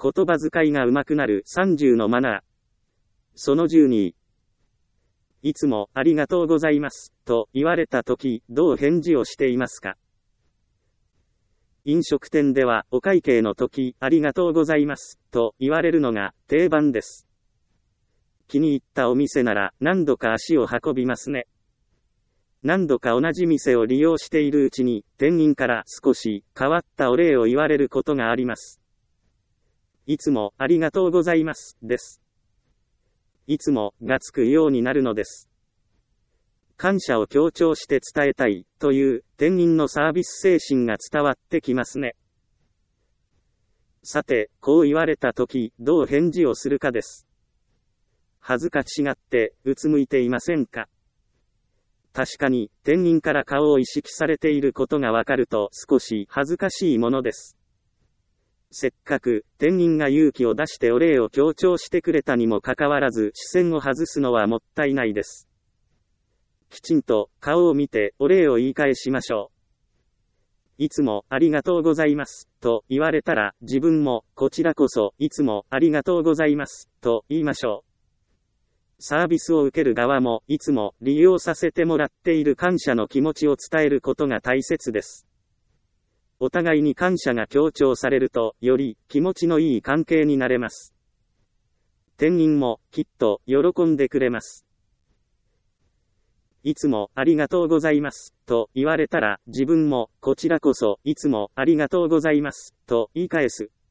言葉遣いが上手くなる30のマナー。その12。いつもありがとうございますと言われたとき、どう返事をしていますか？飲食店ではお会計のとき、ありがとうございますと言われるのが定番です。気に入ったお店なら何度か足を運びますね。何度か同じ店を利用しているうちに、店員から少し変わったお礼を言われることがあります。いつもありがとうございますです。いつもがつくようになるのです。感謝を強調して伝えたいという店員のサービス精神が伝わってきますね。さて、こう言われたとき、どう返事をするかです。恥ずかしがってうつむいていませんか？確かに、店員から顔を意識されていることがわかると少し恥ずかしいものです。せっかく店員が勇気を出してお礼を強調してくれたにもかかわらず視線を外すのはもったいないです。きちんと顔を見てお礼を言い返しましょう。いつもありがとうございますと言われたら自分もこちらこそいつもありがとうございますと言いましょう。サービスを受ける側もいつも利用させてもらっている感謝の気持ちを伝えることが大切です。お互いに感謝が強調されるとより気持ちのいい関係になれます。店員もきっと喜んでくれます。いつもありがとうございますと言われたら自分もこちらこそいつもありがとうございますと言い返す。